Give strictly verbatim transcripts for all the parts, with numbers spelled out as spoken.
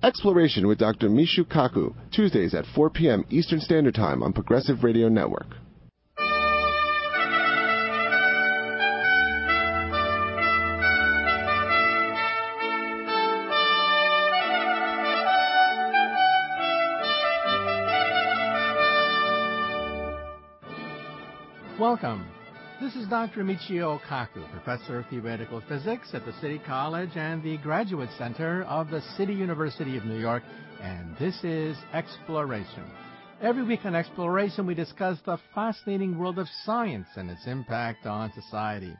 Exploration with Doctor Mishu Kaku, Tuesdays at four p.m. Eastern Standard Time on Progressive Radio Network. Welcome. This is Doctor Michio Kaku, Professor of Theoretical Physics at the City College and the Graduate Center of the City University of New York, and this is Exploration. Every week on Exploration, we discuss the fascinating world of science and its impact on society.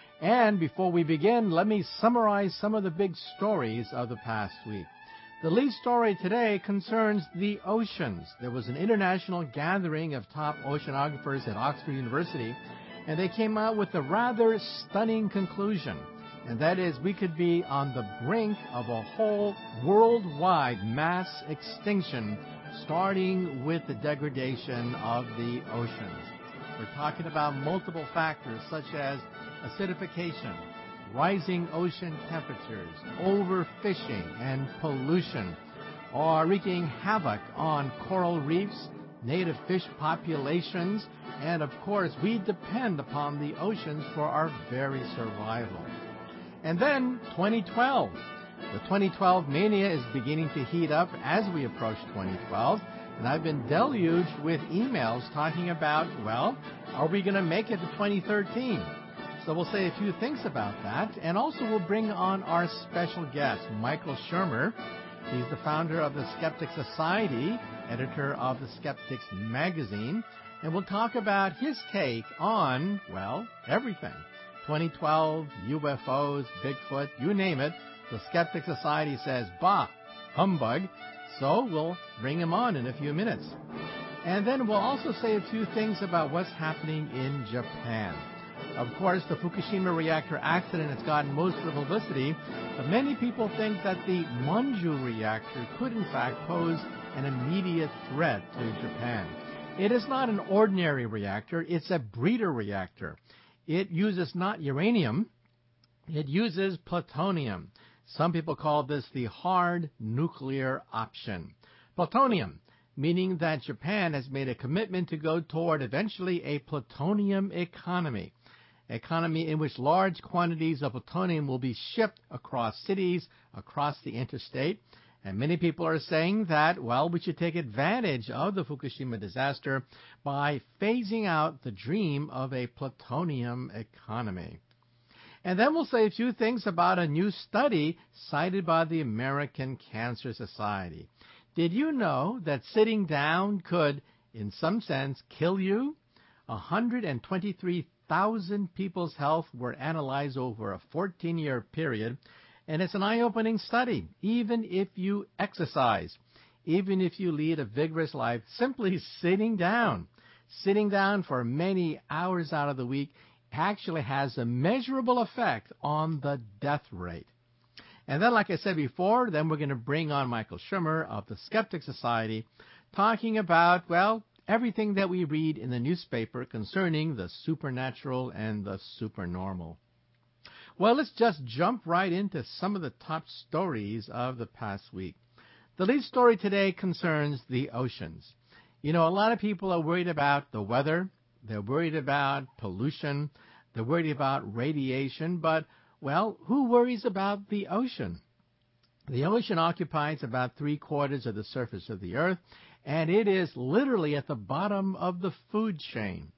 And before we begin, let me summarize some of the big stories of the past week. The lead story today concerns the oceans. There was an international gathering of top oceanographers at Oxford University, and they came out with a rather stunning conclusion, and that is we could be on the brink of a whole worldwide mass extinction, starting with the degradation of the oceans. We're talking about multiple factors such as acidification, rising ocean temperatures, overfishing, and pollution are wreaking havoc on coral reefs, native fish populations, and of course we depend upon the oceans for our very survival. And then twenty twelve. The twenty twelve mania is beginning to heat up as we approach twenty twelve, and I've been deluged with emails talking about, well, are we going to make it to twenty thirteen? So we'll say a few things about that, and also we'll bring on our special guest, Michael Shermer. He's the founder of the Skeptics Society, editor of the Skeptics magazine, and we'll talk about his take on, well, everything. twenty twelve, U F Os, Bigfoot, you name it. The Skeptics Society says, bah, humbug. So we'll bring him on in a few minutes. And then we'll also say a few things about what's happening in Japan. Of course, the Fukushima reactor accident has gotten most of the publicity, but many people think that the Monju reactor could in fact pose an immediate threat to Japan. It is not an ordinary reactor, it's a breeder reactor. It uses not uranium, it uses plutonium. Some people call this the hard nuclear option. Plutonium, meaning that Japan has made a commitment to go toward eventually a plutonium economy. Economy in which large quantities of plutonium will be shipped across cities, across the interstate. And many people are saying that, well, we should take advantage of the Fukushima disaster by phasing out the dream of a plutonium economy. And then we'll say a few things about a new study cited by the American Cancer Society. Did you know that sitting down could, in some sense, kill you? one hundred twenty-three thousand people's health were analyzed over a fourteen-year period, and it's an eye-opening study. Even if you exercise, even if you lead a vigorous life, simply sitting down, sitting down for many hours out of the week actually has a measurable effect on the death rate. And then, like I said before, then we're going to bring on Michael Shermer of the Skeptics Society, talking about, well, everything that we read in the newspaper concerning the supernatural and the supernormal. Well, let's just jump right into some of the top stories of the past week. The lead story today concerns the oceans. You know, a lot of people are worried about the weather, they're worried about pollution, they're worried about radiation, but, well, who worries about the ocean? The ocean occupies about three-quarters of the surface of the earth, and it is literally at the bottom of the food chain.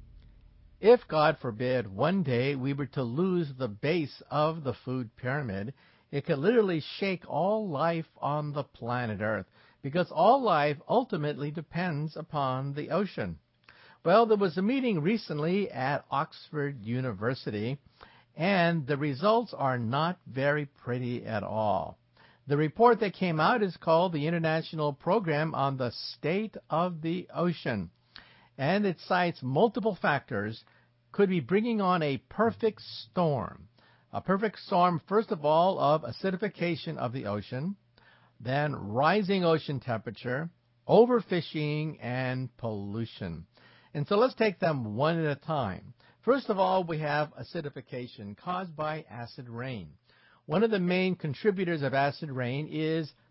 If, God forbid, one day we were to lose the base of the food pyramid, it could literally shake all life on the planet Earth, because all life ultimately depends upon the ocean. Well, there was a meeting recently at Oxford University, and the results are not very pretty at all. The report that came out is called the International Program on the State of the Ocean, and it cites multiple factors could be bringing on a perfect storm. A perfect storm, first of all, of acidification of the ocean, then rising ocean temperature, overfishing, and pollution. And so let's take them one at a time. First of all, we have acidification caused by acid rain. One of the main contributors of acid rain is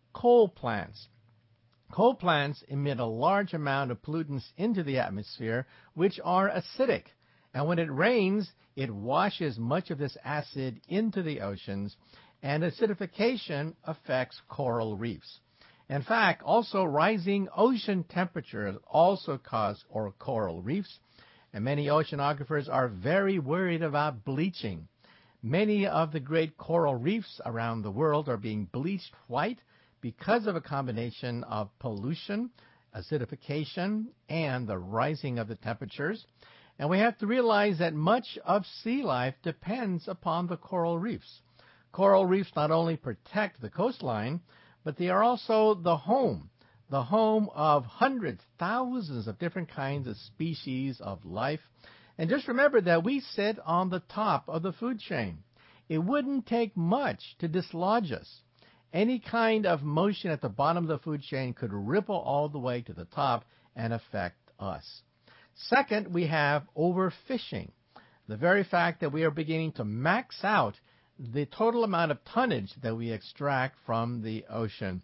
coal plants. Coal plants emit a large amount of pollutants into the atmosphere, which are acidic. And when it rains, it washes much of this acid into the oceans, and acidification affects coral reefs. In fact, also rising ocean temperatures also cause or coral reefs, and many oceanographers are very worried about bleaching. Many of the great coral reefs around the world are being bleached white because of a combination of pollution, acidification, and the rising of the temperatures. And we have to realize that much of sea life depends upon the coral reefs. Coral reefs not only protect the coastline, but they are also the home, the home of hundreds, thousands of different kinds of species of life. And just remember that we sit on the top of the food chain. It wouldn't take much to dislodge us. Any kind of motion at the bottom of the food chain could ripple all the way to the top and affect us. Second, we have overfishing. The very fact that we are beginning to max out the total amount of tonnage that we extract from the ocean.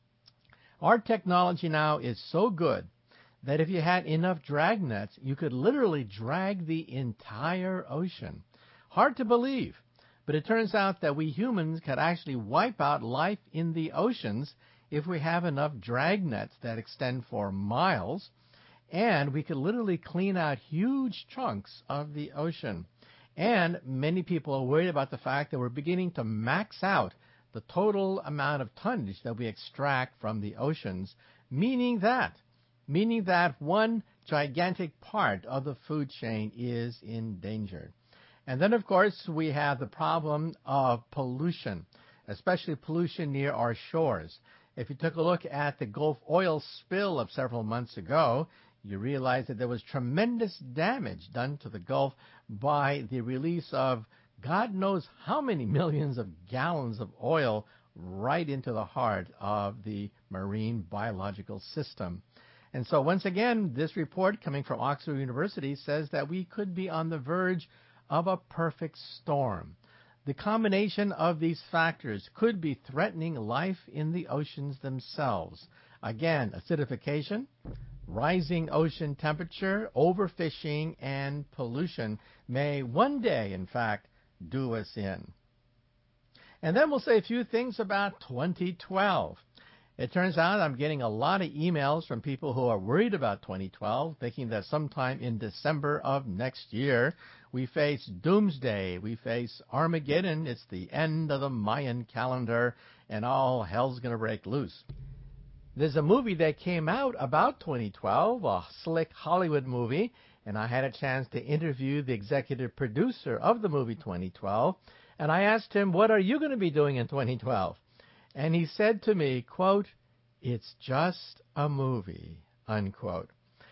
Our technology now is so good that if you had enough drag nets, you could literally drag the entire ocean. Hard to believe, but it turns out that we humans could actually wipe out life in the oceans if we have enough drag nets that extend for miles, and we could literally clean out huge chunks of the ocean. And many people are worried about the fact that we're beginning to max out the total amount of tonnage that we extract from the oceans, meaning that, meaning that one gigantic part of the food chain is endangered. And then, of course, we have the problem of pollution, especially pollution near our shores. If you took a look at the Gulf oil spill of several months ago, you realize that there was tremendous damage done to the Gulf by the release of God knows how many millions of gallons of oil right into the heart of the marine biological system. And so once again, this report coming from Oxford University says that we could be on the verge of a perfect storm. The combination of these factors could be threatening life in the oceans themselves. Again, acidification, rising ocean temperature, overfishing, and pollution may one day, in fact, do us in. And then we'll say a few things about twenty twelve. It turns out I'm getting a lot of emails from people who are worried about twenty twelve, thinking that sometime in December of next year, we face doomsday, we face Armageddon, it's the end of the Mayan calendar, and all hell's going to break loose. There's a movie that came out about twenty twelve, a slick Hollywood movie, and I had a chance to interview the executive producer of the movie twenty twelve, and I asked him, what are you going to be doing in twenty twelve? And he said to me, quote, it's just a movie, unquote.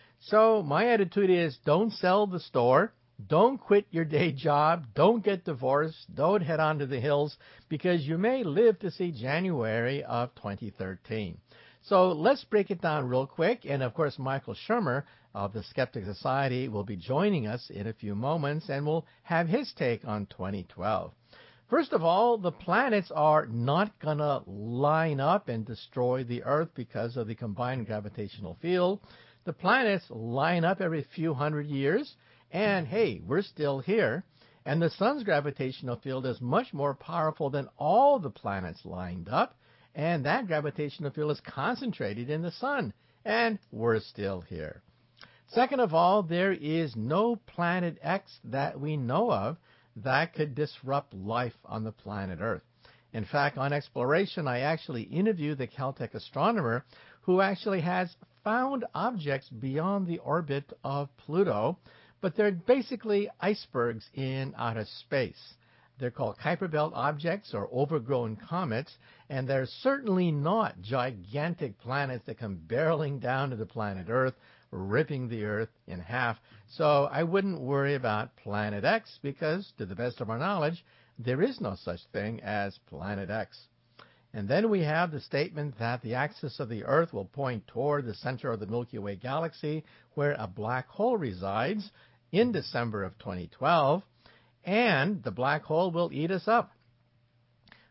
So my attitude is don't sell the store, don't quit your day job, don't get divorced, don't head on to the hills, because you may live to see January of twenty thirteen. So let's break it down real quick. And, of course, Michael Shermer of the Skeptic Society will be joining us in a few moments, and we'll have his take on twenty twelve. First of all, the planets are not going to line up and destroy the Earth because of the combined gravitational field. The planets line up every few hundred years, and, hey, we're still here. And the sun's gravitational field is much more powerful than all the planets lined up. And that gravitational field is concentrated in the sun, and we're still here. Second of all, there is no planet X that we know of that could disrupt life on the planet Earth. In fact, on Exploration, I actually interviewed the Caltech astronomer who actually has found objects beyond the orbit of Pluto, but they're basically icebergs in outer space. They're called Kuiper Belt objects or overgrown comets, and they're certainly not gigantic planets that come barreling down to the planet Earth, ripping the Earth in half. So I wouldn't worry about Planet X because, to the best of our knowledge, there is no such thing as Planet X. And then we have the statement that the axis of the Earth will point toward the center of the Milky Way galaxy, where a black hole resides in December of twenty twelve. And the black hole will eat us up.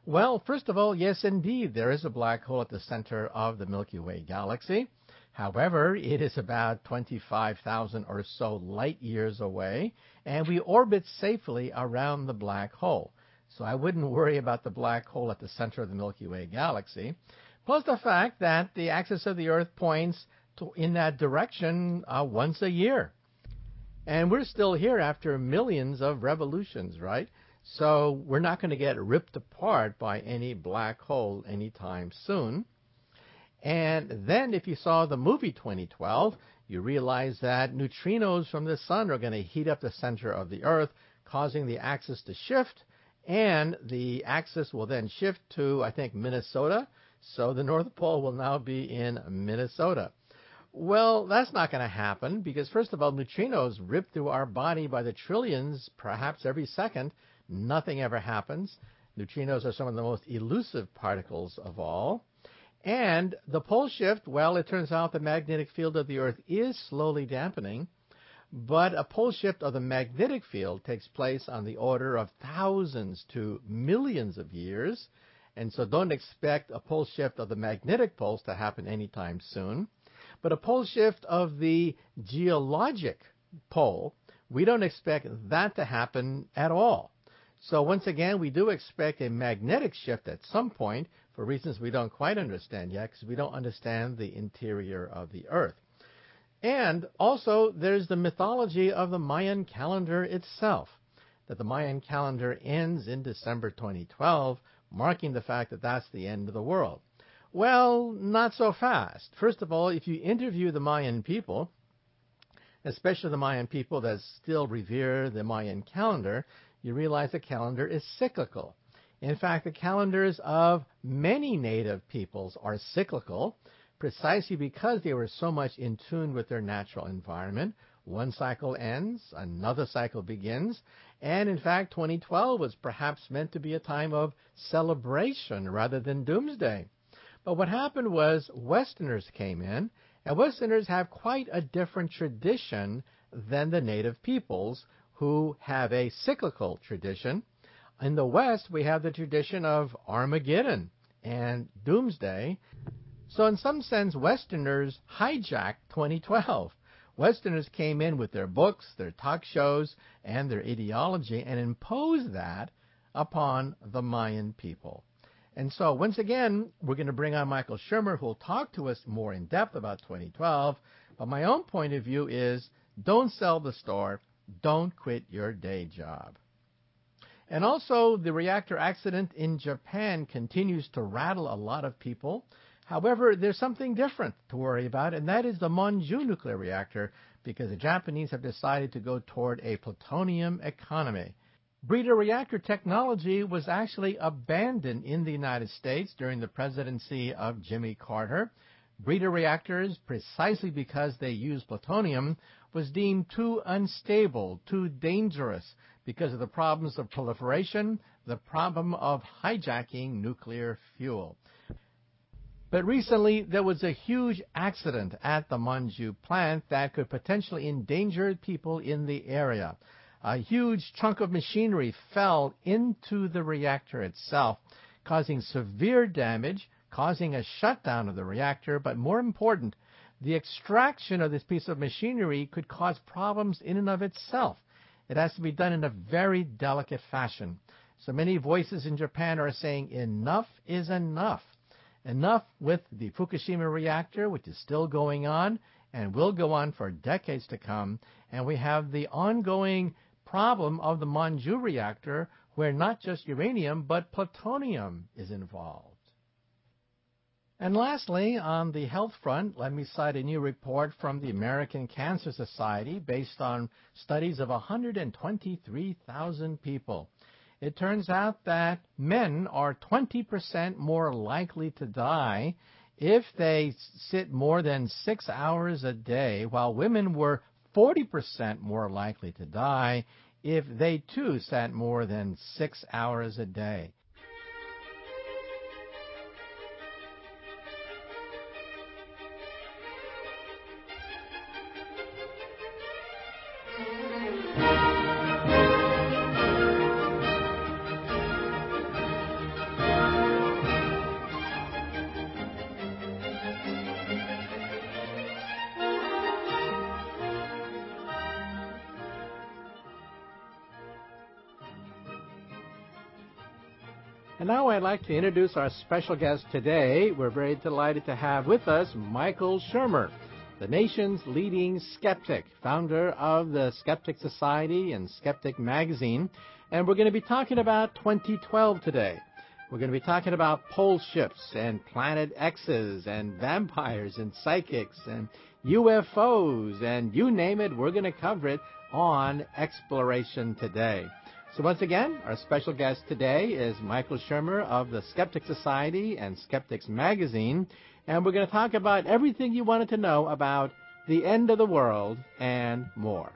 Well, first of all, yes, indeed, there is a black hole at the center of the Milky Way galaxy. However, it is about twenty-five thousand or so light years away, and we orbit safely around the black hole. So I wouldn't worry about the black hole at the center of the Milky Way galaxy. Plus the fact that the axis of the Earth points to, in that direction uh, once a year. And we're still here after millions of revolutions, right? So we're not going to get ripped apart by any black hole anytime soon. And then if you saw the movie twenty twelve, you realize that neutrinos from the sun are going to heat up the center of the Earth, causing the axis to shift, and the axis will then shift to, I think, Minnesota. So the North Pole will now be in Minnesota. Well, that's not going to happen because, first of all, neutrinos rip through our body by the trillions, perhaps every second. Nothing ever happens. Neutrinos are some of the most elusive particles of all. And the pole shift, well, it turns out the magnetic field of the Earth is slowly dampening, but a pole shift of the magnetic field takes place on the order of thousands to millions of years, and so don't expect a pole shift of the magnetic poles to happen anytime soon. But a pole shift of the geologic pole, we don't expect that to happen at all. So once again, we do expect a magnetic shift at some point for reasons we don't quite understand yet, because we don't understand the interior of the Earth. And also, there's the mythology of the Mayan calendar itself, that the Mayan calendar ends in December twenty twelve, marking the fact that that's the end of the world. Well, not so fast. First of all, if you interview the Mayan people, especially the Mayan people that still revere the Mayan calendar, you realize the calendar is cyclical. In fact, the calendars of many native peoples are cyclical, precisely because they were so much in tune with their natural environment. One cycle ends, another cycle begins, and in fact, twenty twelve was perhaps meant to be a time of celebration rather than doomsday. But what happened was Westerners came in, and Westerners have quite a different tradition than the native peoples, who have a cyclical tradition. In the West, we have the tradition of Armageddon and doomsday. So in some sense, Westerners hijacked twenty twelve. Westerners came in with their books, their talk shows, and their ideology and imposed that upon the Mayan people. And so once again, we're going to bring on Michael Shermer, who will talk to us more in depth about twenty twelve. But my own point of view is, don't sell the store. Don't quit your day job. And also, the reactor accident in Japan continues to rattle a lot of people. However, there's something different to worry about, and that is the Monju nuclear reactor, because the Japanese have decided to go toward a plutonium economy. Breeder reactor technology was actually abandoned in the United States during the presidency of Jimmy Carter. Breeder reactors, precisely because they use plutonium, was deemed too unstable, too dangerous, because of the problems of proliferation, the problem of hijacking nuclear fuel. But recently, there was a huge accident at the Monju plant that could potentially endanger people in the area. A huge chunk of machinery fell into the reactor itself, causing severe damage, causing a shutdown of the reactor, but more important, the extraction of this piece of machinery could cause problems in and of itself. It has to be done in a very delicate fashion. So many voices in Japan are saying enough is enough. Enough with the Fukushima reactor, which is still going on and will go on for decades to come. And we have the ongoing problem of the Monju reactor, where not just uranium, but plutonium is involved. And lastly, on the health front, let me cite a new report from the American Cancer Society based on studies of one hundred twenty-three thousand people. It turns out that men are twenty percent more likely to die if they sit more than six hours a day, while women were forty percent more likely to die if they too sat more than six hours a day. And now I'd like to introduce our special guest today. We're very delighted to have with us Michael Shermer, the nation's leading skeptic, founder of the Skeptic Society and Skeptic Magazine. And we're going to be talking about twenty twelve today. We're going to be talking about pole shifts and planet X's and vampires and psychics and U F Os and you name it, we're going to cover it on Exploration Today. So once again, our special guest today is Michael Shermer of the Skeptic Society and Skeptics Magazine, and we're going to talk about everything you wanted to know about the end of the world and more.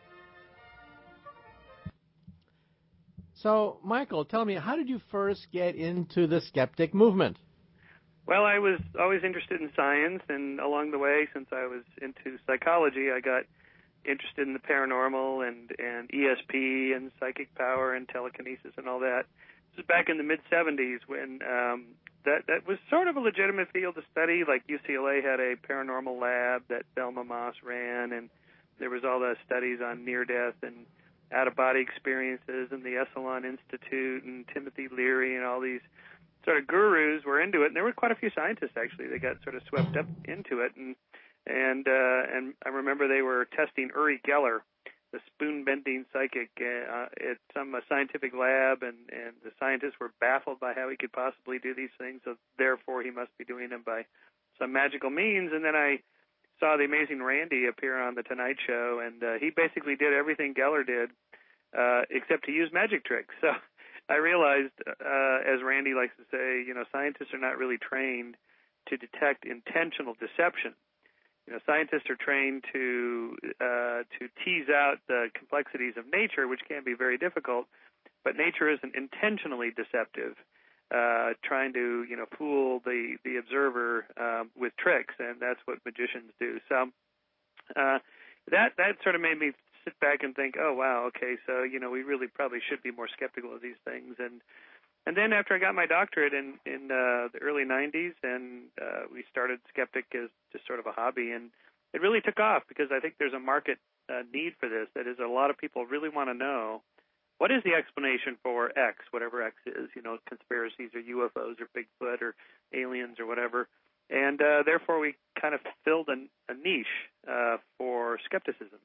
So, Michael, tell me, how did you first get into the skeptic movement? Well, I was always interested in science, and along the way, since I was into psychology, I got interested in the paranormal and, and E S P and psychic power and telekinesis and all that. This was back in the mid-seventies when um, that, that was sort of a legitimate field to study. Like U C L A had a paranormal lab that Thelma Moss ran, and there was all the studies on near-death and out-of-body experiences, and the Esalen Institute and Timothy Leary and all these sort of gurus were into it. And there were quite a few scientists, actually, that got sort of swept up into it. And And uh, and I remember they were testing Uri Geller, the spoon-bending psychic, uh, at some uh, scientific lab, and, and the scientists were baffled by how he could possibly do these things, so therefore he must be doing them by some magical means. And then I saw the amazing Randy appear on The Tonight Show, and uh, he basically did everything Geller did, uh, except to use magic tricks. So I realized, uh, as Randy likes to say, you know, scientists are not really trained to detect intentional deception. You know, scientists are trained to uh, to tease out the complexities of nature, which can be very difficult, but nature isn't intentionally deceptive, uh, trying to, you know, fool the, the observer um, with tricks, and that's what magicians do. So uh, that that sort of made me sit back and think, oh, wow, okay, so, you know, we really probably should be more skeptical of these things. And And then after I got my doctorate in, in uh, the early nineties, and uh, we started Skeptic as just sort of a hobby, and it really took off because I think there's a market uh, need for this. That is, a lot of people really want to know, what is the explanation for X, whatever X is, you know, conspiracies or U F Os or Bigfoot or aliens or whatever. And uh, therefore we kind of filled a, a niche uh, for skepticism.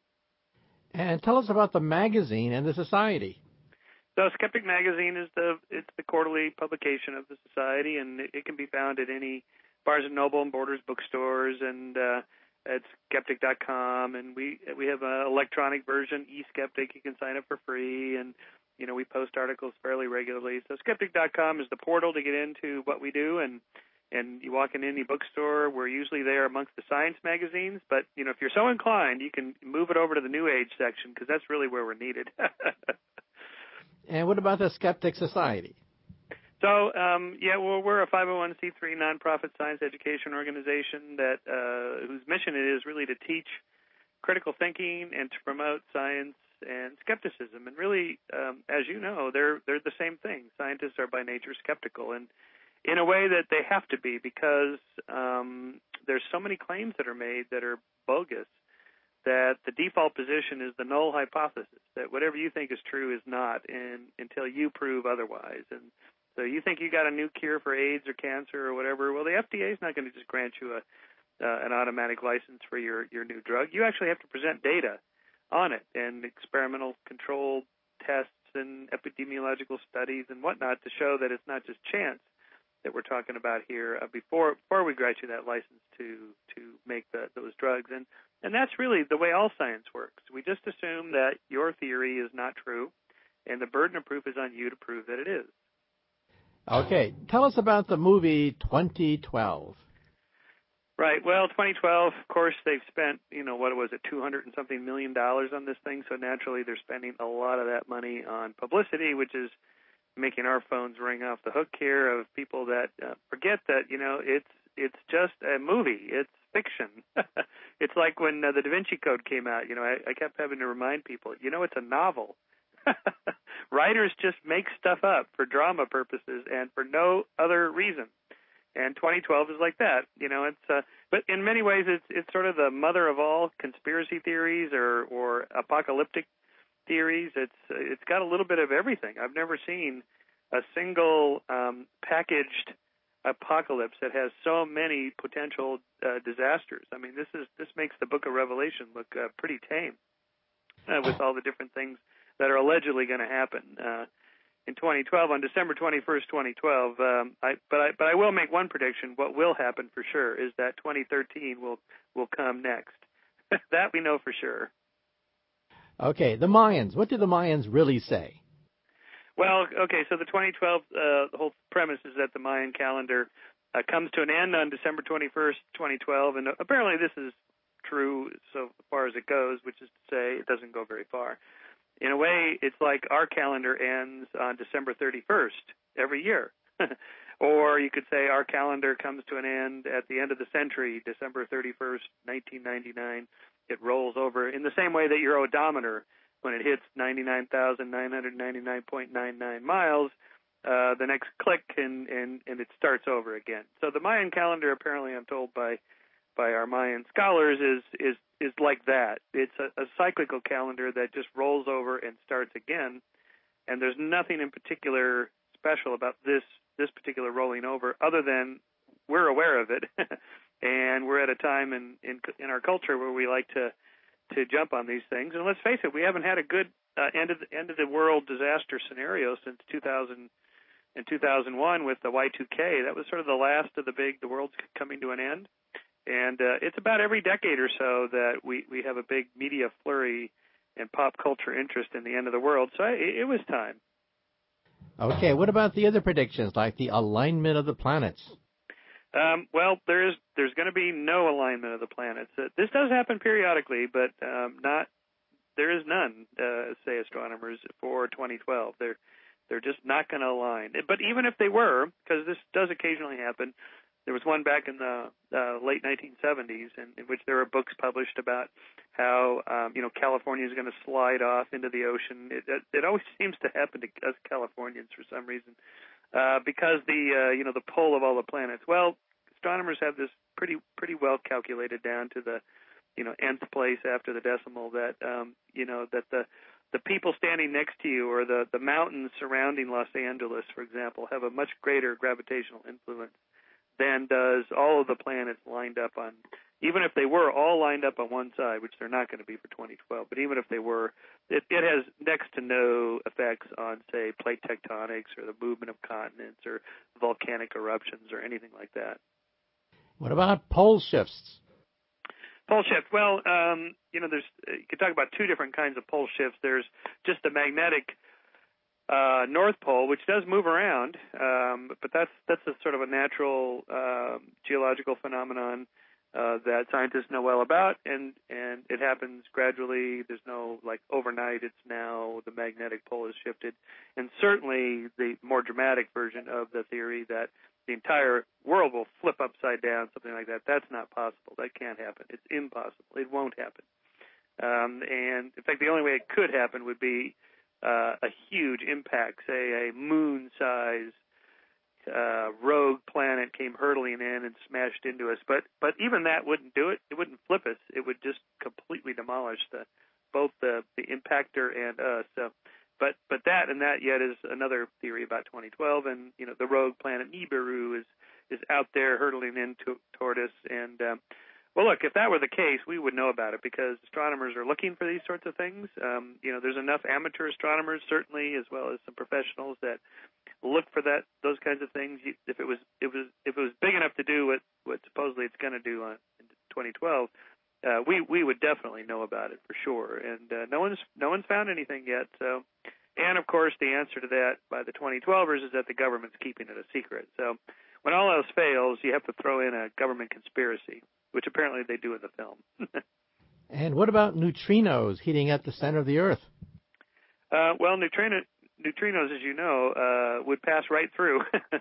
And tell us about the magazine and the society. So Skeptic Magazine is the it's the quarterly publication of the society, and it, it can be found at any Barnes and Noble and Borders bookstores, and uh, at skeptic dot com. And we we have an electronic version, eSkeptic. You can sign up for free, and you know we post articles fairly regularly. So skeptic dot com is the portal to get into what we do, and and you walk in any bookstore, we're usually there amongst the science magazines. But you know if you're so inclined, you can move it over to the New Age section because that's really where we're needed. And what about the Skeptic Society? So, um, yeah, well, we're a five oh one c three nonprofit science education organization that uh, whose mission it is really to teach critical thinking and to promote science and skepticism. And really, um, as you know, they're they're the same thing. Scientists are by nature skeptical, and in a way that they have to be because um, there's so many claims that are made that are bogus, that the default position is the null hypothesis, that whatever you think is true is not, and until you prove otherwise. And so you think you got a new cure for AIDS or cancer or whatever, well, the F D A is not going to just grant you a uh, an automatic license for your, your new drug. You actually have to present data on it and experimental controlled tests and epidemiological studies and whatnot to show that it's not just chance that we're talking about here uh, before before we grant you that license to to make the, those drugs. And And that's really the way all science works. We just assume that your theory is not true, and the burden of proof is on you to prove that it is. Okay. Tell us about the movie twenty twelve. Right. Well, twenty twelve, of course, they've spent, you know, what was it, two hundred and something million dollars on this thing, so naturally they're spending a lot of that money on publicity, which is making our phones ring off the hook here of people that uh, forget that, you know, it's it's just a movie. It's fiction. It's like when uh, the Da Vinci Code came out. You know, I, I kept having to remind people, you know, it's a novel. Writers just make stuff up for drama purposes and for no other reason. And twenty twelve is like that. You know, it's uh, but in many ways it's it's sort of the mother of all conspiracy theories or or apocalyptic theories. It's it's got a little bit of everything. I've never seen a single um, packaged apocalypse that has so many potential uh, disasters. I mean, this is this makes the Book of Revelation look uh, pretty tame uh, with all the different things that are allegedly going to happen uh, in twenty twelve. On December twenty-first, twenty twelve. Um, I, but I but I will make one prediction. What will happen for sure is that twenty thirteen will will come next. That we know for sure. Okay, the Mayans. What do the Mayans really say? Well, okay, so the twenty twelve, uh, the whole premise is that the Mayan calendar uh, comes to an end on December twenty-first, twenty twelve, and apparently this is true so far as it goes, which is to say it doesn't go very far. In a way, it's like our calendar ends on December thirty-first every year. Or you could say our calendar comes to an end at the end of the century, December thirty-first, nineteen ninety-nine. It rolls over in the same way that your odometer, when it hits ninety-nine thousand nine hundred ninety-nine point nine nine miles, uh, the next click and, and, and it starts over again. So the Mayan calendar, apparently I'm told by by our Mayan scholars, is is is like that. It's a, a cyclical calendar that just rolls over and starts again, and there's nothing in particular special about this this particular rolling over other than we're aware of it, and we're at a time in, in in our culture where we like to to jump on these things. And let's face it, we haven't had a good uh, end of the, end of the world disaster scenario since two thousand and two thousand one with the Y two K. That was sort of the last of the big, the world's coming to an end. And uh, it's about every decade or so that we, we have a big media flurry and pop culture interest in the end of the world. So it, it was time. Okay, what about the other predictions, like the alignment of the planets? Um, well, there is there's going to be no alignment of the planets. Uh, this does happen periodically, but um, not there is none, uh, say astronomers, for twenty twelve. They're they're just not going to align. But even if they were, because this does occasionally happen, there was one back in the uh, late nineteen seventies in, in which there were books published about how um, you know California is going to slide off into the ocean. It, it, it always seems to happen to us Californians for some reason. Uh, because the uh, you know the pull of all the planets. Well, astronomers have this pretty pretty well calculated down to the you know nth place after the decimal that um, you know that the the people standing next to you or the the mountains surrounding Los Angeles, for example, have a much greater gravitational influence than does all of the planets lined up on. Even if they were all lined up on one side, which they're not going to be for twenty twelve, but even if they were, it, it has next to no effects on, say, plate tectonics or the movement of continents or volcanic eruptions or anything like that. What about pole shifts? Pole shift. Well, um, you know, there's you could talk about two different kinds of pole shifts. There's just the magnetic uh, North Pole, which does move around, um, but that's that's a sort of a natural uh, geological phenomenon Uh, that scientists know well about, and, and it happens gradually. There's no, like, overnight, it's now the magnetic pole has shifted. And certainly the more dramatic version of the theory that the entire world will flip upside down, something like that, that's not possible. That can't happen. It's impossible. It won't happen. Um, and, in fact, the only way it could happen would be uh, a huge impact, say a moon-sized Uh, rogue planet came hurtling in and smashed into us, but but even that wouldn't do it. It wouldn't flip us. It would just completely demolish the both the, the impactor and us. So, but but that and that yet is another theory about twenty twelve, and you know the rogue planet Nibiru is is out there hurtling in to, toward us. And um, well, look, if that were the case, we would know about it because astronomers are looking for these sorts of things. Um, you know, there's enough amateur astronomers certainly, as well as some professionals that look for that those kinds of things. If it was it was if it was big enough to do what, what supposedly it's going to do on in twenty twelve, uh, we we would definitely know about it for sure. And uh, no one's no one's found anything yet. So, and of course, the answer to that by the twenty twelvers is that the government's keeping it a secret. So, when all else fails, you have to throw in a government conspiracy, which apparently they do in the film. And what about neutrinos heating up the center of the Earth? Uh, well, neutrino. Neutrinos, as you know, uh, would pass right through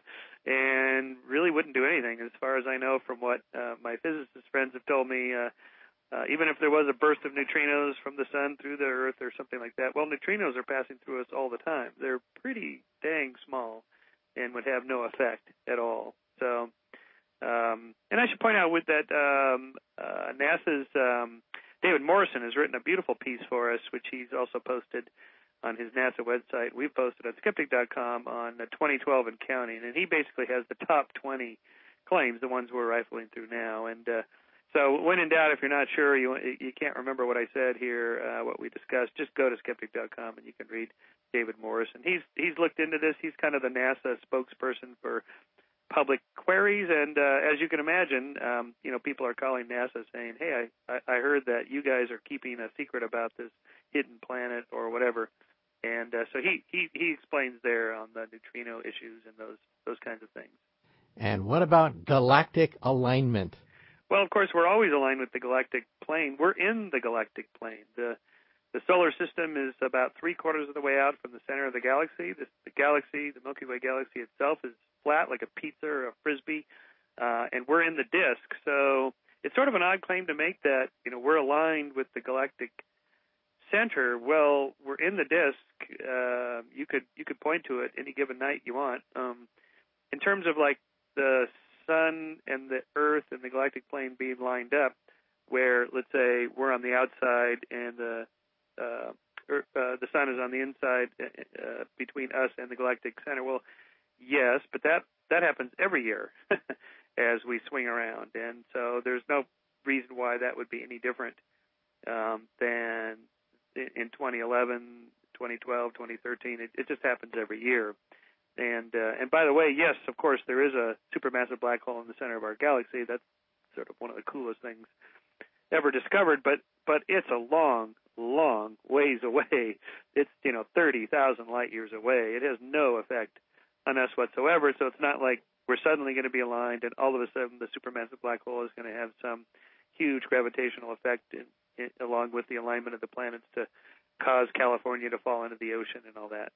and really wouldn't do anything, as far as I know from what uh, my physicist friends have told me. Uh, uh, even if there was a burst of neutrinos from the sun through the Earth or something like that, well, neutrinos are passing through us all the time. They're pretty dang small and would have no effect at all. So, um, and I should point out with that um, uh, NASA's um, David Morrison has written a beautiful piece for us, which he's also posted on his NASA website. We've posted on skeptic dot com on uh, twenty twelve and counting, and he basically has the top twenty claims, the ones we're rifling through now. And uh, so when in doubt, if you're not sure, you you can't remember what I said here, uh, what we discussed, just go to skeptic dot com and you can read David Morrison. He's he's looked into this. He's kind of the NASA spokesperson for public queries, and uh, as you can imagine, um, you know, people are calling NASA saying, hey, I, I heard that you guys are keeping a secret about this hidden planet or whatever. And uh, so he, he, he explains there on the neutrino issues and those those kinds of things. And what about galactic alignment? Well, of course, we're always aligned with the galactic plane. We're in the galactic plane. The the solar system is about three quarters of the way out from the center of the galaxy. The, the galaxy, the Milky Way galaxy itself, is flat like a pizza or a frisbee, uh, and we're in the disk. So it's sort of an odd claim to make that, you know, we're aligned with the galactic center. Well, we're in the disk. Uh, you could you could point to it any given night you want. Um, in terms of like the sun and the Earth and the galactic plane being lined up, where let's say we're on the outside and the uh, Earth, uh, the sun is on the inside uh, between us and the galactic center. Well, yes, but that that happens every year as we swing around, and so there's no reason why that would be any different um, than in twenty eleven, twenty twelve, twenty thirteen. It, it just happens every year. And uh, and by the way, yes, of course, there is a supermassive black hole in the center of our galaxy. That's sort of one of the coolest things ever discovered. But but it's a long, long ways away. It's, you know, thirty thousand light years away. It has no effect on us whatsoever. So it's not like we're suddenly going to be aligned and all of a sudden the supermassive black hole is going to have some huge gravitational effect in, in, along with the alignment of the planets to cause California to fall into the ocean and all that.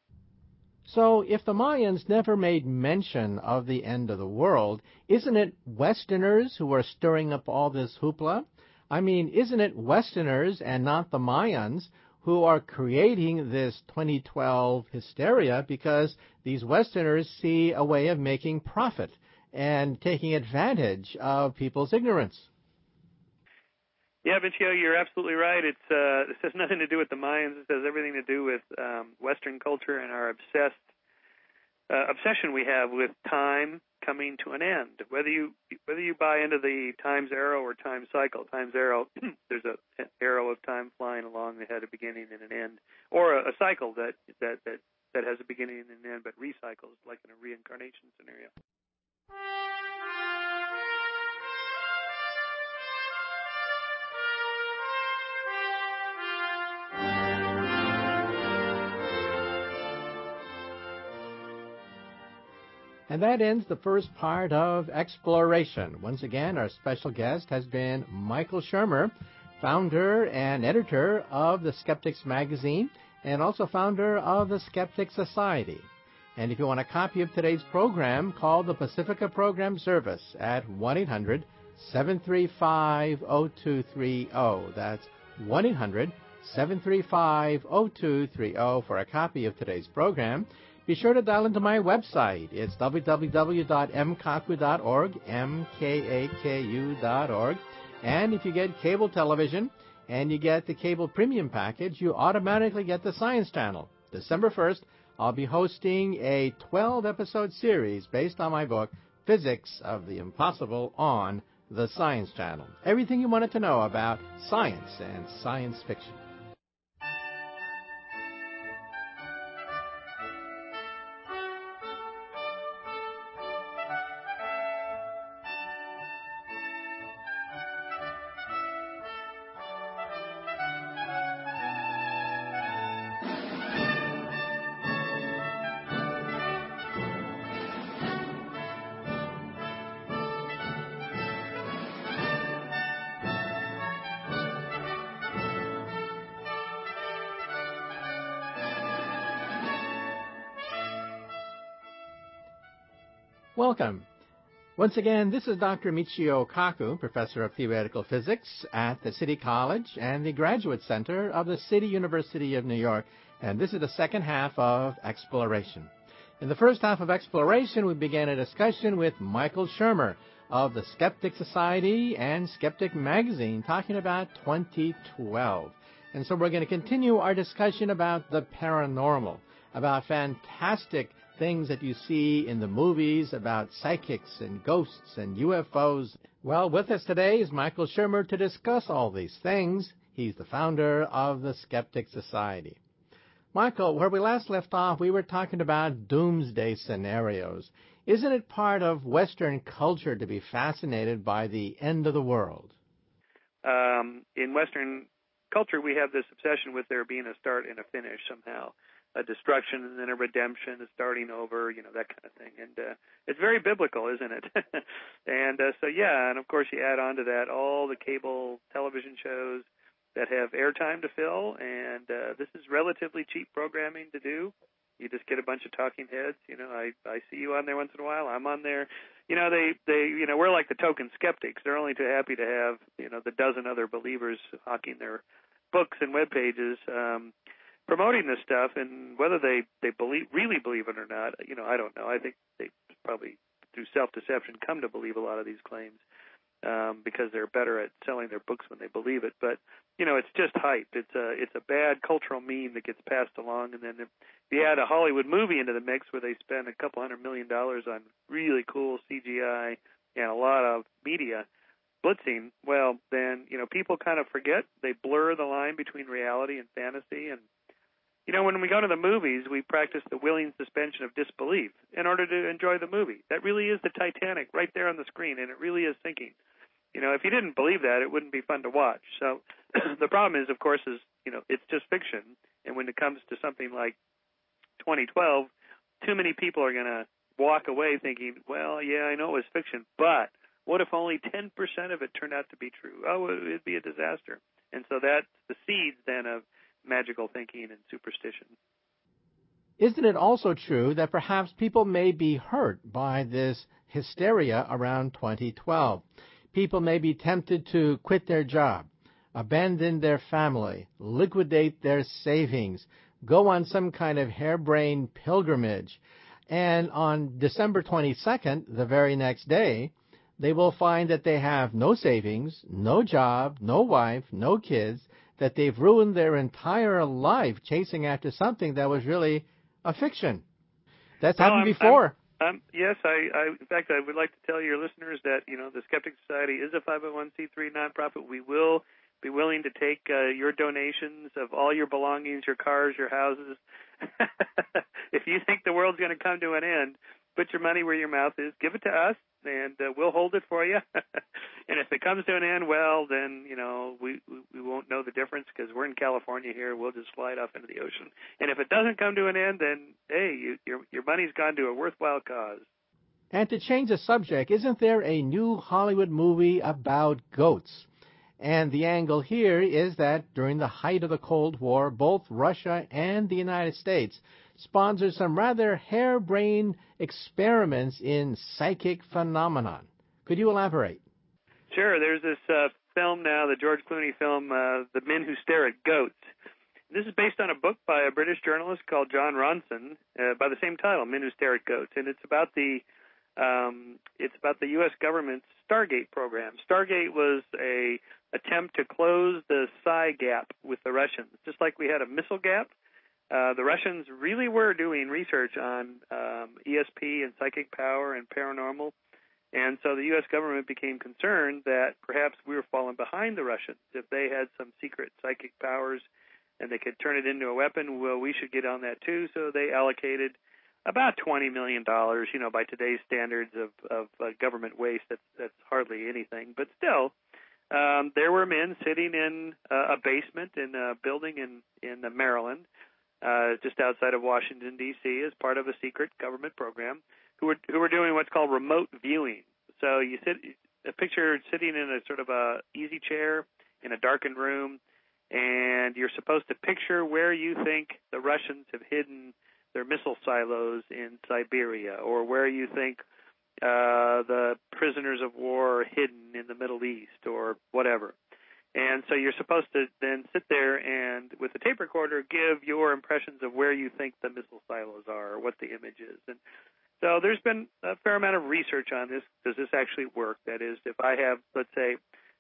So if the Mayans never made mention of the end of the world, isn't it Westerners who are stirring up all this hoopla? I mean, isn't it Westerners and not the Mayans who are creating this twenty twelve hysteria because these Westerners see a way of making profit and taking advantage of people's ignorance? Yeah, Vincio, you're absolutely right. It's uh, this has nothing to do with the Mayans. It has everything to do with um, Western culture and our obsessed uh, obsession we have with time coming to an end. Whether you whether you buy into the time's arrow or time cycle, time's arrow, there's a, an arrow of time flying along that had a beginning and an end, or a, a cycle that, that that that has a beginning and an end but recycles, like in a reincarnation scenario. And that ends the first part of Exploration. Once again, our special guest has been Michael Shermer, founder and editor of the Skeptics magazine, and also founder of the Skeptic Society. And if you want a copy of today's program, call the Pacifica Program Service at one eight hundred seven three five oh two three oh. That's one eight hundred seven three five oh two three oh for a copy of today's program. Be sure to dial into my website. It's w w w dot m kaku dot org, M K A K U dot org. And if you get cable television and you get the cable premium package, you automatically get the Science Channel. December first, I'll be hosting a twelve-episode series based on my book, Physics of the Impossible, on the Science Channel. Everything you wanted to know about science and science fiction. Welcome. Once again, this is Doctor Michio Kaku, Professor of Theoretical Physics at the City College and the Graduate Center of the City University of New York, and this is the second half of Exploration. In the first half of Exploration, we began a discussion with Michael Shermer of the Skeptic Society and Skeptic Magazine, talking about twenty twelve. And so we're going to continue our discussion about the paranormal, about fantastic things that you see in the movies, about psychics and ghosts and U F Os. Well, with us today is Michael Shermer to discuss all these things. He's the founder of the Skeptic Society. Michael, where we last left off, we were talking about doomsday scenarios. Isn't it part of Western culture to be fascinated by the end of the world? Um, in Western culture, we have this obsession with there being a start and a finish somehow, a destruction and then a redemption, a starting over, you know, that kind of thing. And uh, it's very biblical, isn't it? and uh, so, yeah, and of course you add on to that all the cable television shows that have airtime to fill, and uh, this is relatively cheap programming to do. You just get a bunch of talking heads. You know, I, I see you on there once in a while. I'm on there. You know, they, they, you know, we're like the token skeptics. They're only too happy to have, you know, the dozen other believers hawking their books and web pages, um, promoting this stuff. And whether they, they believe, really believe it or not, you know, I don't know. I think they probably, through self-deception, come to believe a lot of these claims. Um, because they're better at selling their books when they believe it. But, you know, it's just hype. It's a, it's a bad cultural meme that gets passed along. And then if you add a Hollywood movie into the mix where they spend a couple hundred million dollars on really cool C G I and a lot of media blitzing, well, then, you know, people kind of forget. They blur the line between reality and fantasy. And, you know, when we go to the movies, we practice the willing suspension of disbelief in order to enjoy the movie. That really is the Titanic right there on the screen, and it really is sinking. You know, if you didn't believe that, it wouldn't be fun to watch. So the problem is, of course, is, you know, it's just fiction. And when it comes to something like twenty twelve, too many people are going to walk away thinking, well, yeah, I know it was fiction, but what if only ten percent of it turned out to be true? Oh, it'd be a disaster. And so that's the seeds then of magical thinking and superstition. Isn't it also true that perhaps people may be hurt by this hysteria around twenty twelve? People may be tempted to quit their job, abandon their family, liquidate their savings, go on some kind of harebrained pilgrimage, and on December twenty-second, the very next day, they will find that they have no savings, no job, no wife, no kids, that they've ruined their entire life chasing after something that was really a fiction. That's well, happened I'm, before. I'm, Um, yes, I, I, in fact, I would like to tell your listeners that, you know, the Skeptic Society is a five oh one c three nonprofit. We will be willing to take uh, your donations of all your belongings, your cars, your houses. If you think the world's going to come to an end, put your money where your mouth is. Give it to us, and uh, we'll hold it for you. And if it comes to an end, well, then, you know, we, we, we won't know the difference because we're in California here. We'll just slide off into the ocean. And if it doesn't come to an end, then, hey, you, your, your money's gone to a worthwhile cause. And to change the subject, isn't there a new Hollywood movie about goats? And the angle here is that during the height of the Cold War, both Russia and the United States sponsored some rather harebrained experiments in psychic phenomenon. Could you elaborate? Sure. There's this uh, film now, the George Clooney film, uh, The Men Who Stare at Goats. This is based on a book by a British journalist called John Ronson uh, by the same title, Men Who Stare at Goats, and it's about the um, it's about the U S government's Stargate program. Stargate was a attempt to close the psi gap with the Russians, just like we had a missile gap. Uh, the Russians really were doing research on um, E S P and psychic power and paranormal. And so the U S government became concerned that perhaps we were falling behind the Russians. If they had some secret psychic powers and they could turn it into a weapon, well, we should get on that too. So they allocated about twenty million dollars, you know, by today's standards of, of uh, government waste. That's, that's hardly anything. But still, um, there were men sitting in uh, a basement in a building in, in Maryland, uh, just outside of Washington, D C, as part of a secret government program, who were who were doing what's called remote viewing. So you sit a picture sitting in a sort of a easy chair in a darkened room, and you're supposed to picture where you think the Russians have hidden their missile silos in Siberia, or where you think uh, the prisoners of war are hidden in the Middle East, or whatever. And so you're supposed to then sit there and, with a tape recorder, give your impressions of where you think the missile silos are, or what the image is. And so there's been a fair amount of research on this. Does this actually work? That is, if I have, let's say,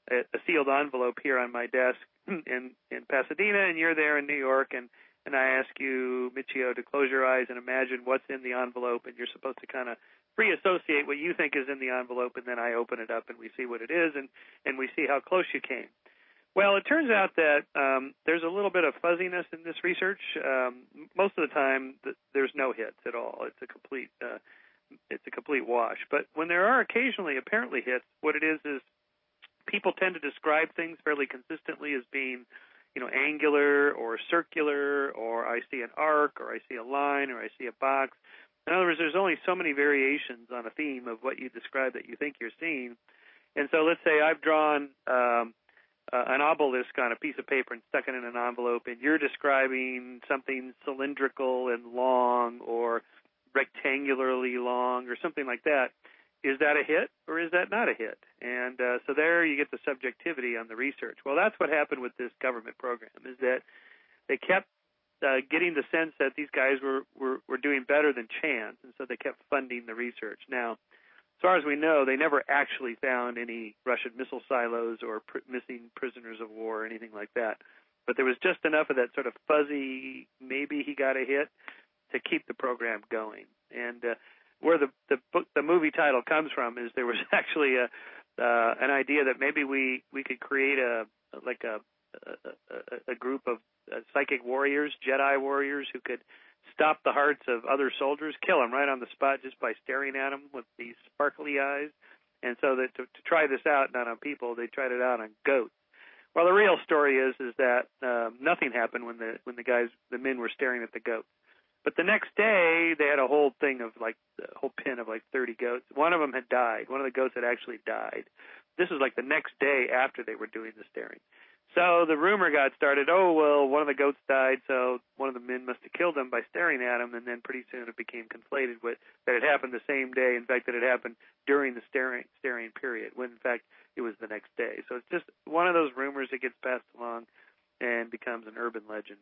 a, a sealed envelope here on my desk in, in Pasadena, and you're there in New York, and, and I ask you, Michio, to close your eyes and imagine what's in the envelope, and you're supposed to kind of free associate what you think is in the envelope, and then I open it up and we see what it is, and, and we see how close you came. Well, it turns out that um, there's a little bit of fuzziness in this research. Um, most of the time, th- there's no hits at all. It's a complete, uh, it's a complete wash. But when there are occasionally apparently hits, what it is is people tend to describe things fairly consistently as being, you know, angular or circular, or I see an arc, or I see a line, or I see a box. In other words, there's only so many variations on a theme of what you describe that you think you're seeing. And so let's say I've drawn um, uh, an obelisk on a piece of paper and stuck it in an envelope, and you're describing something cylindrical and long or rectangularly long or something like that. Is that a hit or is that not a hit? And uh, so there you get the subjectivity on the research. Well, that's what happened with this government program, is that they kept Uh, getting the sense that these guys were, were, were doing better than chance, and so they kept funding the research. Now, as far as we know, they never actually found any Russian missile silos or pr- missing prisoners of war or anything like that. But there was just enough of that sort of fuzzy, maybe he got a hit, to keep the program going. And uh, where the, the book, the movie title comes from is there was actually a uh, an idea that maybe we, we could create a like a a, a, a group of uh, psychic warriors, Jedi warriors, who could stop the hearts of other soldiers, kill them right on the spot just by staring at them with these sparkly eyes. And so that to, to try this out, not on people, they tried it out on goats. Well, the real story is is that um, nothing happened when the when the guys, the men were staring at the goats. But the next day, they had a whole thing of like a whole pen of like thirty goats. One of them had died. One of the goats had actually died. This was like the next day after they were doing the staring. So the rumor got started, oh, well, one of the goats died, so one of the men must have killed him by staring at him, and then pretty soon it became conflated with that it happened the same day, in fact, that it happened during the staring, staring period, when, in fact, it was the next day. So it's just one of those rumors that gets passed along and becomes an urban legend.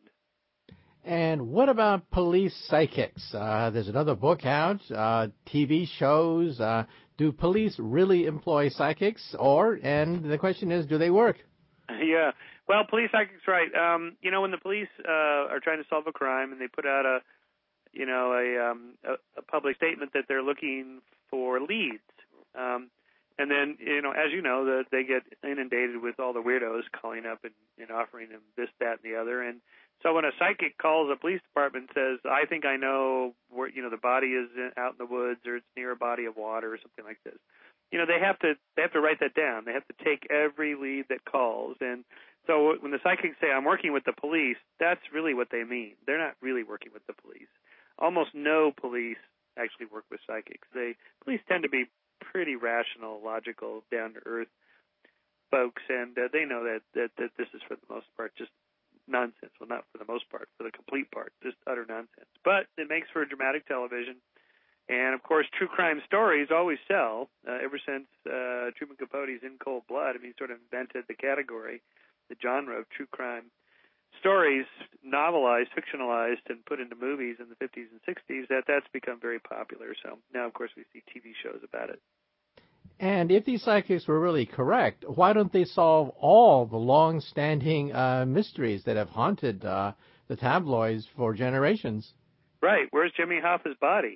And what about police psychics? Uh, there's another book out, uh, T V shows. Uh, do police really employ psychics? Or, and the question is, do they work? Yeah. Well, police psychics, right. Um, you know, when the police uh, are trying to solve a crime and they put out a, you know, a, um, a, a public statement that they're looking for leads, um, and then, you know, as you know, the, they get inundated with all the weirdos calling up and, and offering them this, that, and the other. And so when a psychic calls a police department and says, I think I know where, you know, the body is in, out in the woods, or it's near a body of water or something like this, you know, they have to they have to write that down. They have to take every lead that calls. And so when the psychics say, I'm working with the police, that's really what they mean. They're not really working with the police. Almost no police actually work with psychics. They police tend to be pretty rational, logical, down-to-earth folks, and uh, they know that, that, that this is, for the most part, just nonsense. Well, not for the most part, for the complete part, just utter nonsense. But it makes for dramatic television. And, of course, true crime stories always sell. Uh, ever since uh, Truman Capote's In Cold Blood, I mean, he sort of invented the category, the genre of true crime stories, novelized, fictionalized, and put into movies in the fifties and sixties, that that's become very popular. So now, of course, we see T V shows about it. And if these psychics were really correct, why don't they solve all the long-standing uh, mysteries that have haunted uh, the tabloids for generations? Right. Where's Jimmy Hoffa's body?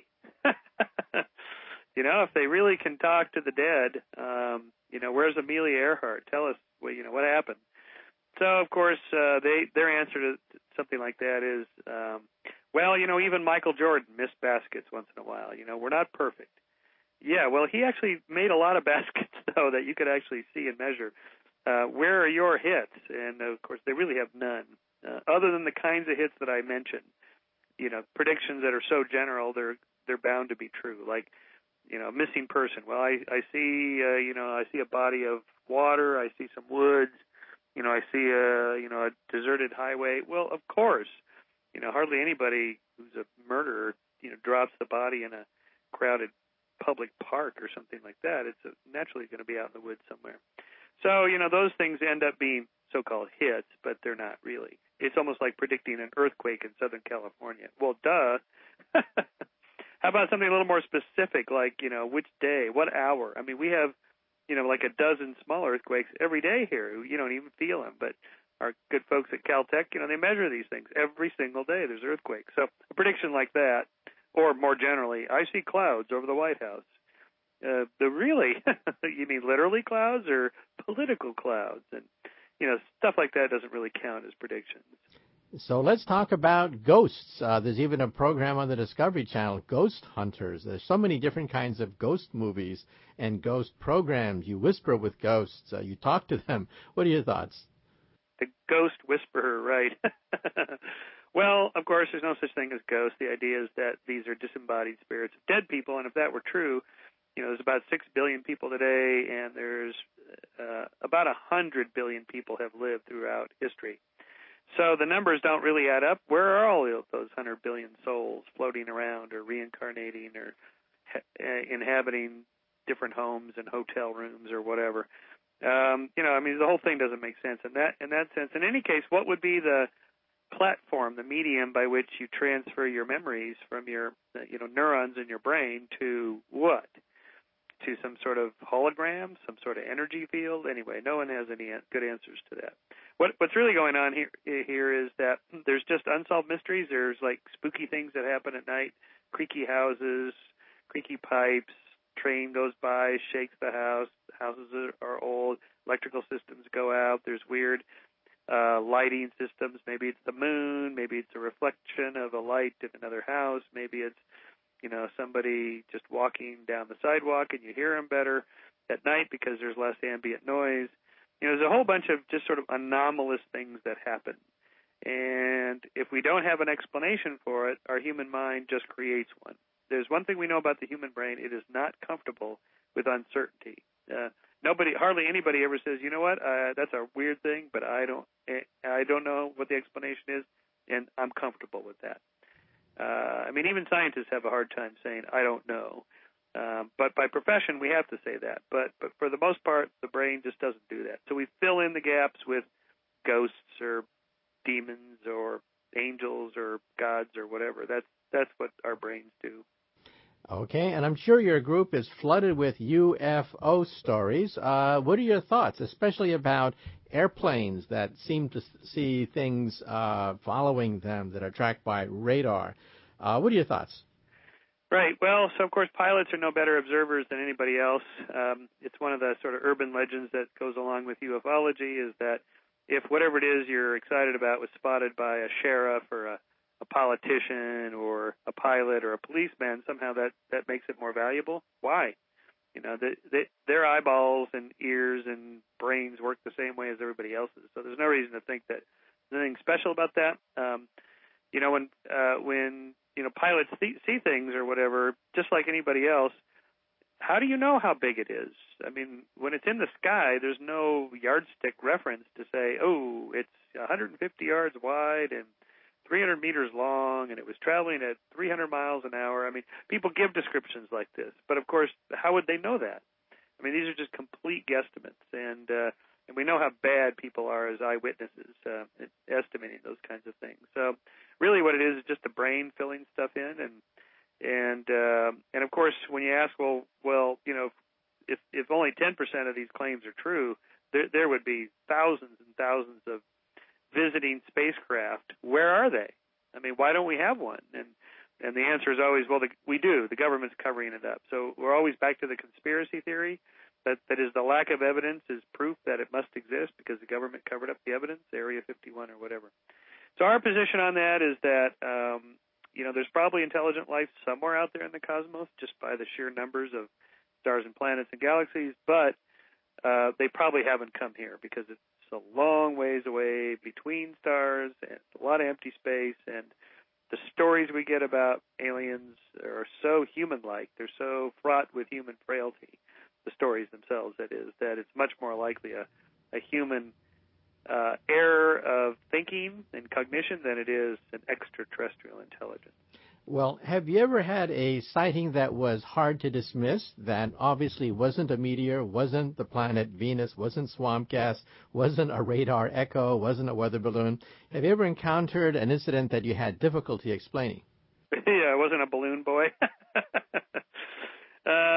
You know, if they really can talk to the dead, um, you know, where's Amelia Earhart? Tell us, well, you know, what happened. So, of course, uh, they their answer to something like that is, um, well, you know, even Michael Jordan missed baskets once in a while. You know, we're not perfect. Yeah, well, he actually made a lot of baskets, though, that you could actually see and measure. Uh, where are your hits? And, of course, they really have none, uh, other than the kinds of hits that I mentioned. You know, predictions that are so general, they're they're bound to be true. Like, you know, missing person. Well, I, I see, uh, you know, I see a body of water. I see some woods. You know, I see a, you know, a deserted highway. Well, of course, you know, hardly anybody who's a murderer, you know, drops the body in a crowded public park or something like that. It's a, naturally going to be out in the woods somewhere. So, you know, those things end up being so-called hits, but they're not really. It's almost like predicting an earthquake in Southern California. Well, duh. How about something a little more specific, like, you know, which day, what hour? I mean, we have you know, like a dozen small earthquakes every day here. You don't even feel them, but our good folks at Caltech, you know, they measure these things every single day. There's earthquakes. So a prediction like that, or more generally, I see clouds over the White House. Uh, the really, you mean literally clouds or political clouds? And, you know, stuff like that doesn't really count as predictions. So let's talk about ghosts. Uh, there's even a program on the Discovery Channel, Ghost Hunters. There's so many different kinds of ghost movies and ghost programs. You whisper with ghosts. Uh, you talk to them. What are your thoughts? The ghost whisperer, right? Well, of course, there's no such thing as ghosts. The idea is that these are disembodied spirits of dead people, and if that were true, you know, there's about six billion people today, and there's uh, about one hundred billion people have lived throughout history. So the numbers don't really add up. Where are all those one hundred billion souls floating around or reincarnating or ha- inhabiting different homes and hotel rooms or whatever? Um, you know, I mean, the whole thing doesn't make sense in that in that sense. In any case, what would be the platform, the medium by which you transfer your memories from your, you know, neurons in your brain to what? To some sort of hologram, some sort of energy field? Anyway, no one has any good answers to that. What, what's really going on here here is that there's just unsolved mysteries. There's like spooky things that happen at night, creaky houses, creaky pipes, train goes by, shakes the house, houses are, are old, electrical systems go out, there's weird uh, lighting systems. Maybe it's the moon, maybe it's a reflection of a light in another house, maybe it's, you know, somebody just walking down the sidewalk and you hear them better at night because there's less ambient noise. You know, there's a whole bunch of just sort of anomalous things that happen. And if we don't have an explanation for it, our human mind just creates one. There's one thing we know about the human brain. It is not comfortable with uncertainty. Uh, nobody, hardly anybody ever says, you know what, uh, that's a weird thing, but I don't, I don't know what the explanation is, and I'm comfortable with that. Uh, I mean, even scientists have a hard time saying, I don't know. Um, but by profession, we have to say that. But but for the most part, the brain just doesn't do that. So we fill in the gaps with ghosts or demons or angels or gods or whatever. That's that's what our brains do. Okay, and I'm sure your group is flooded with U F O stories. Uh, what are your thoughts, especially about airplanes that seem to see things uh, following them that are tracked by radar? Uh, what are your thoughts? Right. Well, so of course pilots are no better observers than anybody else. Um, it's one of the sort of urban legends that goes along with ufology is that if whatever it is you're excited about was spotted by a sheriff or a, a politician or a pilot or a policeman, somehow that, that makes it more valuable. Why? You know, the, the, their eyeballs and ears and brains work the same way as everybody else's. So there's no reason to think that there's anything special about that. Um, you know, when uh, when you know pilots see, see things or whatever, just like anybody else, how do you know how big it is? I mean, when it's in the sky, there's no yardstick reference to say, oh, it's one hundred fifty yards wide and three hundred meters long, and it was traveling at three hundred miles an hour. I mean, people give descriptions like this, but of course, how would they know that? I mean, these are just complete guesstimates, and uh, and we know how bad people are as eyewitnesses, uh, estimating those kinds of things. So, really, what it is is just the brain filling stuff in, and and uh, and of course, when you ask, well, well, you know, if if only ten percent of these claims are true, there there would be thousands and thousands of visiting spacecraft. Where are they? I mean, why don't we have one? And and the answer is always, well, the, we do. The government's covering it up. So we're always back to the conspiracy theory. That that is the lack of evidence is proof that it must exist because the government covered up the evidence, Area fifty-one or whatever. So our position on that is that um, you know there's probably intelligent life somewhere out there in the cosmos just by the sheer numbers of stars and planets and galaxies, but uh, they probably haven't come here because it's a long ways away between stars and a lot of empty space, and the stories we get about aliens are so human-like. They're so fraught with human frailty, the stories themselves, that is, that it's much more likely a, a human uh, error of thinking and cognition than it is an extraterrestrial intelligence. Well, have you ever had a sighting that was hard to dismiss, that obviously wasn't a meteor, wasn't the planet Venus, wasn't swamp gas, wasn't a radar echo, wasn't a weather balloon? Have you ever encountered an incident that you had difficulty explaining? Yeah, I wasn't a balloon boy. um,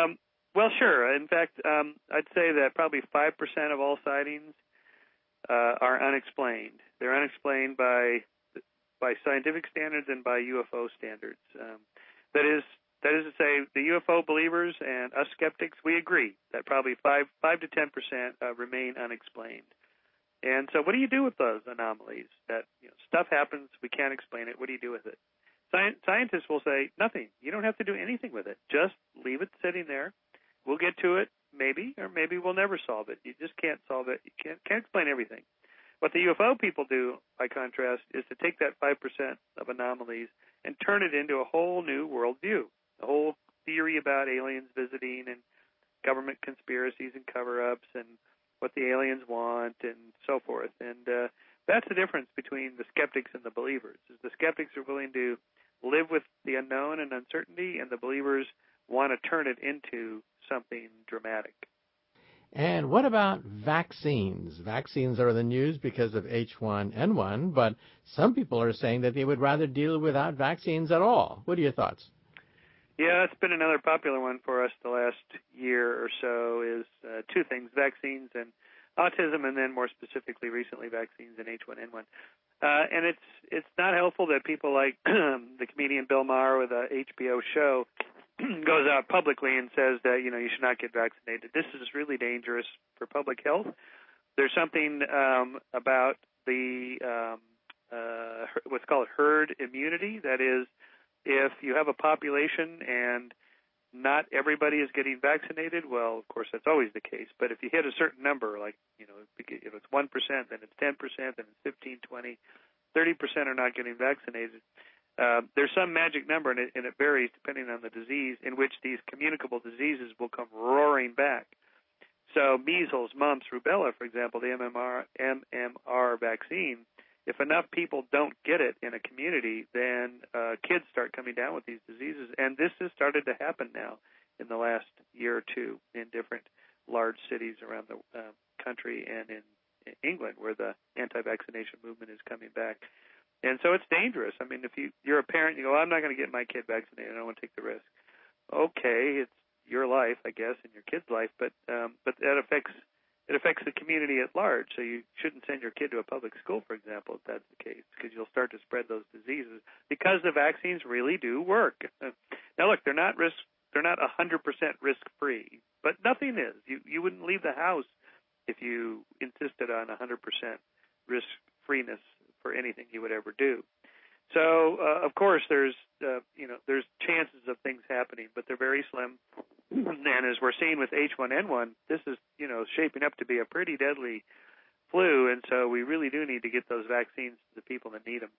Well, sure. In fact, um, I'd say that probably five percent of all sightings uh, are unexplained. They're unexplained by by scientific standards and by U F O standards. Um, that is, that is to say, the U F O believers and us skeptics, we agree that probably five five to ten percent uh, remain unexplained. And so, what do you do with those anomalies? That you know, stuff happens, we can't explain it. What do you do with it? Sci- scientists will say nothing. You don't have to do anything with it. Just leave it sitting there. We'll get to it, maybe, or maybe we'll never solve it. You just can't solve it. You can't can't explain everything. What the U F O people do, by contrast, is to take that five percent of anomalies and turn it into a whole new worldview, a whole theory about aliens visiting and government conspiracies and cover-ups and what the aliens want and so forth. And uh, that's the difference between the skeptics and the believers. Is the skeptics are willing to live with the unknown and uncertainty, and the believers want to turn it into something dramatic. And what about vaccines? Vaccines are in the news because of H one N one, but some people are saying that they would rather deal without vaccines at all. What are your thoughts? Yeah, it's been another popular one for us the last year or so is uh, two things, vaccines and autism, and then more specifically recently vaccines and H one N one. Uh, and it's it's not helpful that people like the comedian Bill Maher with a H B O show goes out publicly and says that, you know, you should not get vaccinated. This is really dangerous for public health. There's something um, about the um, uh, what's called herd immunity. That is, if you have a population and not everybody is getting vaccinated, well, of course, that's always the case. But if you hit a certain number, like, you know, if it's one percent, then it's ten percent, then it's fifteen, twenty, thirty percent are not getting vaccinated. Uh, there's some magic number, and it, and it varies depending on the disease, in which these communicable diseases will come roaring back. So measles, mumps, rubella, for example, the M M R, M M R vaccine, if enough people don't get it in a community, then uh, kids start coming down with these diseases. And this has started to happen now in the last year or two in different large cities around the uh, country and in, in England, where the anti-vaccination movement is coming back. And so it's dangerous. I mean, if you, you're a parent, you go, well, I'm not going to get my kid vaccinated. I don't want to take the risk. Okay, it's your life, I guess, and your kid's life, but um, but that affects it affects the community at large. So you shouldn't send your kid to a public school, for example, if that's the case, because you'll start to spread those diseases. Because the vaccines really do work. Now, look, they're not risk they're not one hundred percent risk-free, but nothing is. You you wouldn't leave the house if you insisted on one hundred percent risk-freeness for anything you would ever do. So, uh, of course, there's uh, you know there's chances of things happening, but they're very slim. And as we're seeing with H one N one, this is you know shaping up to be a pretty deadly flu, and so we really do need to get those vaccines to the people that need them.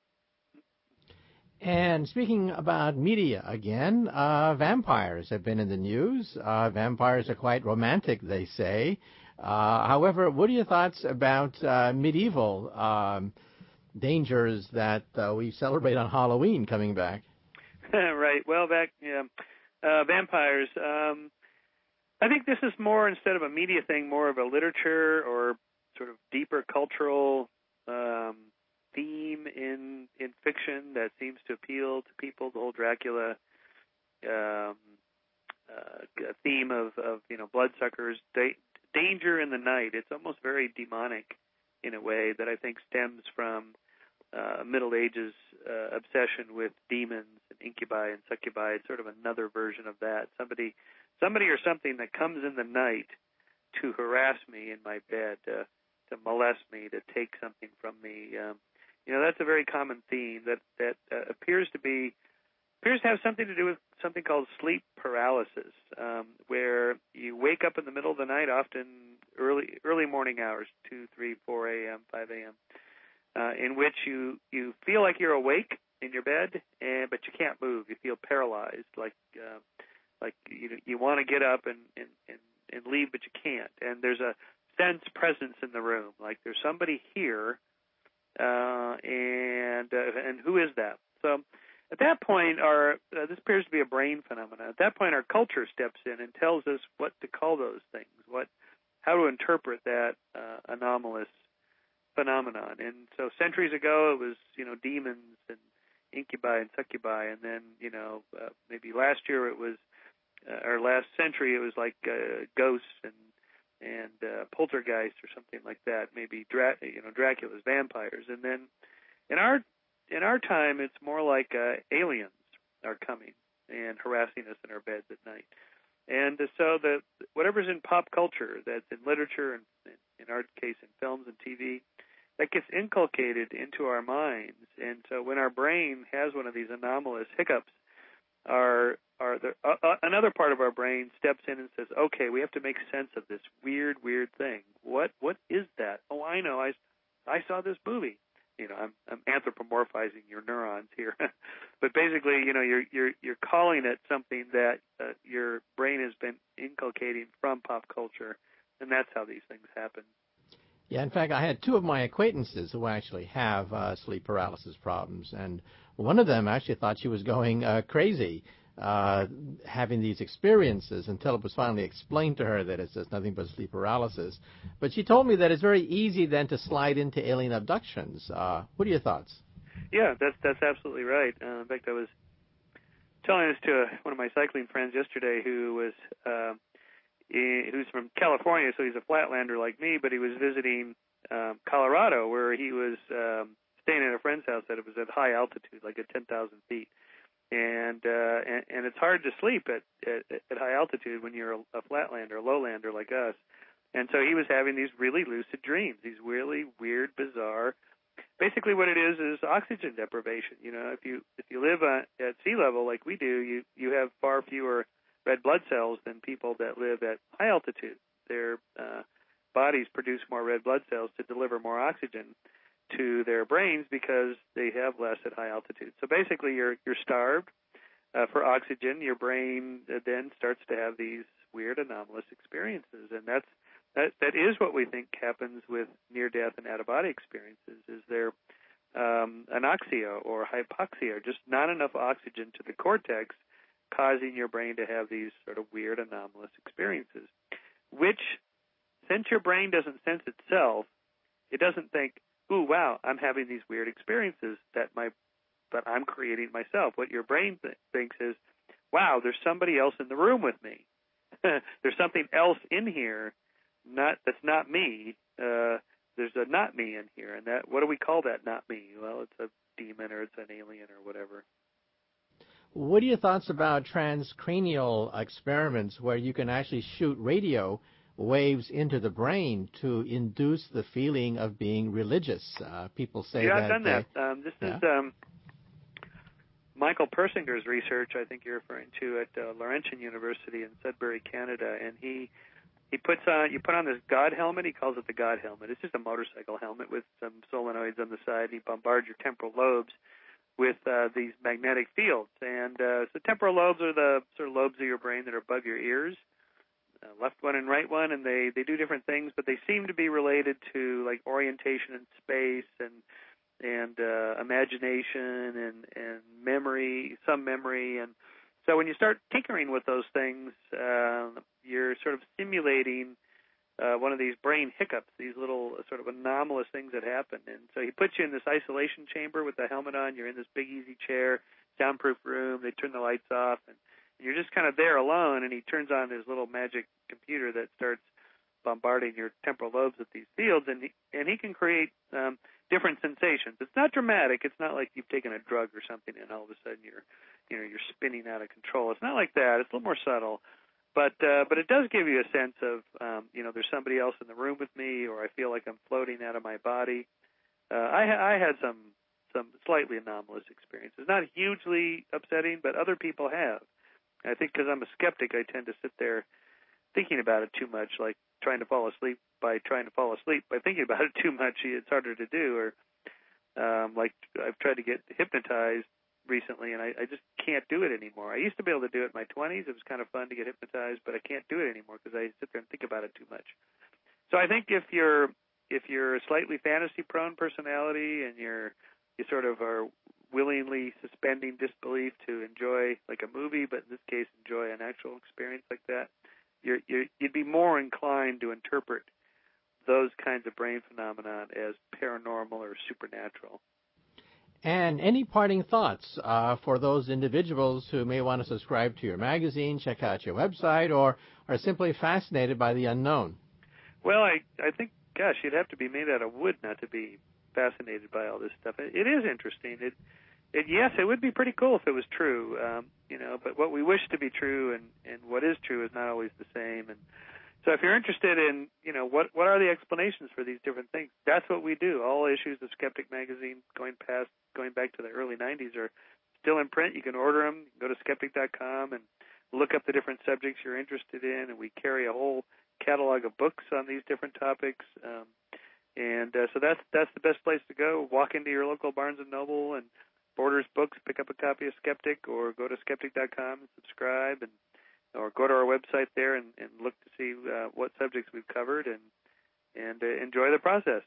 And speaking about media again, uh, vampires have been in the news. Uh, vampires are quite romantic, they say. Uh, however, what are your thoughts about uh, medieval um, dangers that uh, we celebrate on Halloween coming back? Right. Well, back, yeah. Uh, vampires. Um, I think this is more, instead of a media thing, more of a literature or sort of deeper cultural um, theme in in fiction that seems to appeal to people. The whole Dracula um, uh, theme of, of you know bloodsuckers, da- danger in the night. It's almost very demonic in a way that I think stems from uh, Middle Ages uh, obsession with demons and incubi and succubi. It's sort of another version of that. Somebody, somebody or something that comes in the night to harass me in my bed, uh, to molest me, to take something from me. Um, you know, that's a very common theme that that uh, appears to be appears to have something to do with something called sleep paralysis, um, where you wake up in the middle of the night, often early early morning hours, two, three, four a.m., five a.m., uh, in which you, you feel like you're awake in your bed, and but you can't move. You feel paralyzed, like uh, like you you want to get up and, and, and, and leave, but you can't. And there's a sense presence in the room, like there's somebody here, uh, and uh, and who is that? So at that point, our uh, this appears to be a brain phenomenon. At that point, our culture steps in and tells us what to call those things, what how to interpret that uh, anomalous phenomenon. And so centuries ago, it was you know demons and incubi and succubi, and then you know uh, maybe last year it was uh, or last century, it was like uh, ghosts and and uh, poltergeists or something like that. Maybe Dra- you know Dracula's vampires, and then in our in our time, it's more like uh, aliens are coming and harassing us in our beds at night. And uh, so the whatever's in pop culture, that's in literature and in our case in films and T V, that gets inculcated into our minds. And so when our brain has one of these anomalous hiccups, our our the, uh, uh, another part of our brain steps in and says, "Okay, we have to make sense of this weird, weird thing. What what is that? Oh, I know. I I saw this movie." You know, I'm, I'm anthropomorphizing your neurons here, but basically, you know, you're you're you're calling it something that uh, your brain has been inculcating from pop culture, and that's how these things happen. Yeah, in fact, I had two of my acquaintances who actually have uh, sleep paralysis problems, and one of them actually thought she was going uh, crazy uh, having these experiences until it was finally explained to her that it's just nothing but sleep paralysis. But she told me that it's very easy then to slide into alien abductions. Uh, what are your thoughts? Yeah, that's that's absolutely right. Uh, in fact, I was telling this to one of my cycling friends yesterday who was uh, he, who's from California, so he's a flatlander like me, but he was visiting um, Colorado, where he was um, staying at a friend's house that it was at high altitude, like at ten thousand feet. And, uh, and and it's hard to sleep at, at at high altitude when you're a, a flatlander, a lowlander like us. And so he was having these really lucid dreams, these really weird, bizarre. Basically, what it is is oxygen deprivation. You know, if you if you live on, at sea level like we do, you you have far fewer red blood cells than people that live at high altitude. Their uh, bodies produce more red blood cells to deliver more oxygen to their brains because they have less at high altitude. So basically, you're you're starved uh, for oxygen. Your brain then starts to have these weird anomalous experiences, and that's that that is what we think happens with near-death and out-of-body experiences. Is there um, anoxia or hypoxia, just not enough oxygen to the cortex, causing your brain to have these sort of weird anomalous experiences? Which, since your brain doesn't sense itself, it doesn't think, ooh, wow, I'm having these weird experiences that my, that I'm creating myself. What your brain th- thinks is, wow, there's somebody else in the room with me. There's something else in here, not that's not me. Uh, there's a not me in here, and that what do we call that not me? Well, it's a demon or it's an alien or whatever. What are your thoughts about transcranial experiments where you can actually shoot radio waves into the brain to induce the feeling of being religious? Uh, people say yeah, that... I've done they, that. Um, this yeah. is um, Michael Persinger's research, I think you're referring to, at uh, Laurentian University in Sudbury, Canada, and he he puts on, you put on this God helmet. He calls it the God helmet. It's just a motorcycle helmet with some solenoids on the side. He bombards your temporal lobes with uh, these magnetic fields. And uh, so temporal lobes are the sort of lobes of your brain that are above your ears, uh, left one and right one, and they, they do different things, but they seem to be related to like orientation in space and and uh, imagination and, and memory, some memory. And so when you start tinkering with those things, uh, you're sort of simulating Uh, one of these brain hiccups, these little uh, sort of anomalous things that happen. And so he puts you in this isolation chamber with the helmet on. You're in this big, easy chair, soundproof room. They turn the lights off, and you're just kind of there alone. And he turns on his little magic computer that starts bombarding your temporal lobes with these fields, and he, and he can create um, different sensations. It's not dramatic. It's not like you've taken a drug or something, and all of a sudden you're, you know, you're spinning out of control. It's not like that. It's a little more subtle. But uh, but it does give you a sense of, um, you know, there's somebody else in the room with me, or I feel like I'm floating out of my body. Uh, I, I had some some slightly anomalous experiences, not hugely upsetting, but other people have. I think because I'm a skeptic, I tend to sit there thinking about it too much, like trying to fall asleep by trying to fall asleep by thinking about it too much. It's harder to do. Or um, like I've tried to get hypnotized recently, and I, I just can't do it anymore. I used to be able to do it in my twenties. It was kind of fun to get hypnotized, but I can't do it anymore because I sit there and think about it too much. So I think if you're if you're a slightly fantasy-prone personality and you're you sort of are willingly suspending disbelief to enjoy like a movie, but in this case enjoy an actual experience like that, you're, you're, you'd be more inclined to interpret those kinds of brain phenomena as paranormal or supernatural. And any parting thoughts uh, for those individuals who may want to subscribe to your magazine, check out your website, or are simply fascinated by the unknown? Well, I, I think, gosh, you'd have to be made out of wood not to be fascinated by all this stuff. It, it is interesting. It, it, yes, it would be pretty cool if it was true, um, you know, but what we wish to be true and, and what is true is not always the same. And so if you're interested in, you know, what, what are the explanations for these different things, that's what we do. All issues of Skeptic Magazine going past, going back to the early nineties are still in print. You can order them. You can go to skeptic dot com and look up the different subjects you're interested in, and we carry a whole catalog of books on these different topics. Um, and uh, so that's that's the best place to go. Walk into your local Barnes and Noble and Borders Books, pick up a copy of Skeptic, or go to skeptic dot com and subscribe, and or go to our website there and, and look to see uh, what subjects we've covered, and and uh, enjoy the process.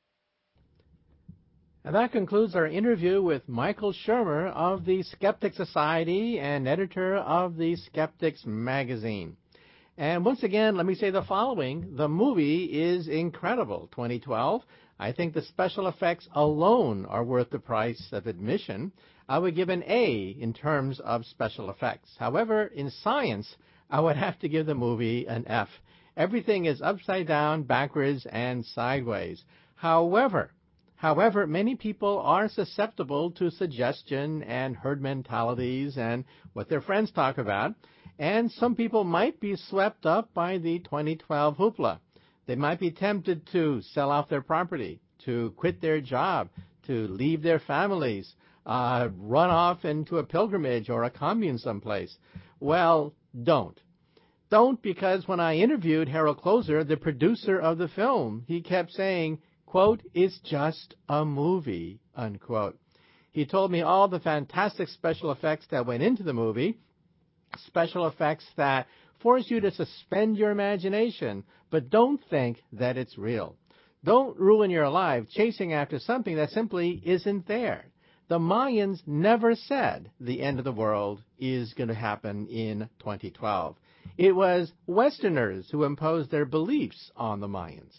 And that concludes our interview with Michael Shermer of the Skeptic Society and editor of the Skeptics Magazine. And once again, let me say the following. The movie is incredible, twenty twelve. I think the special effects alone are worth the price of admission. I would give an A in terms of special effects. However, in science, I would have to give the movie an F. Everything is upside down, backwards, and sideways. However, However, many people are susceptible to suggestion and herd mentalities and what their friends talk about, and some people might be swept up by the twenty twelve hoopla. They might be tempted to sell off their property, to quit their job, to leave their families, uh, run off into a pilgrimage or a commune someplace. Well, don't. Don't, because when I interviewed Harold Closer, the producer of the film, he kept saying, quote, "It's just a movie," unquote. He told me all the fantastic special effects that went into the movie, special effects that force you to suspend your imagination, but don't think that it's real. Don't ruin your life chasing after something that simply isn't there. The Mayans never said the end of the world is going to happen in twenty twelve. It was Westerners who imposed their beliefs on the Mayans.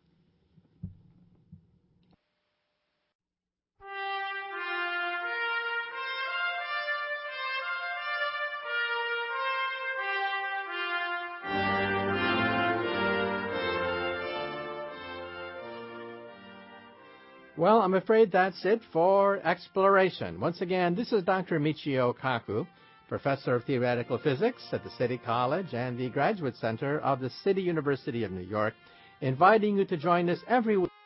Well, I'm afraid that's it for Exploration. Once again, this is Doctor Michio Kaku, Professor of Theoretical Physics at the City College and the Graduate Center of the City University of New York, inviting you to join us every week